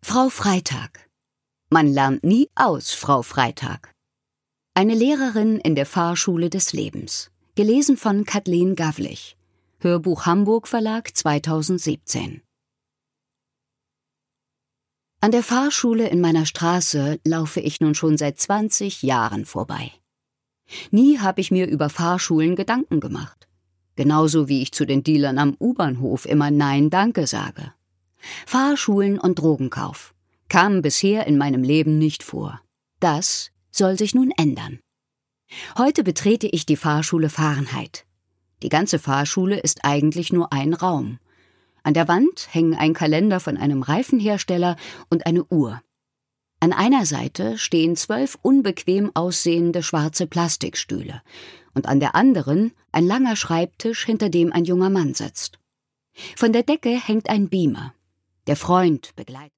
Frau Freitag. Man lernt nie aus, Frau Freitag. Eine Lehrerin in der Fahrschule des Lebens. Gelesen von Kathleen Gavlich. Hörbuch Hamburg Verlag 2017. An der Fahrschule in meiner Straße laufe ich nun schon seit 20 Jahren vorbei. Nie habe ich mir über Fahrschulen Gedanken gemacht. Genauso wie ich zu den Dealern am U-Bahnhof immer Nein, danke sage. Fahrschulen und Drogenkauf kamen bisher in meinem Leben nicht vor. Das soll sich nun ändern. Heute betrete ich die Fahrschule Fahrenheit. Die ganze Fahrschule ist eigentlich nur ein Raum. An der Wand hängen ein Kalender von einem Reifenhersteller und eine Uhr. An einer Seite stehen 12 unbequem aussehende schwarze Plastikstühle und an der anderen ein langer Schreibtisch, hinter dem ein junger Mann sitzt. Von der Decke hängt ein Beamer. Der Freund begleitet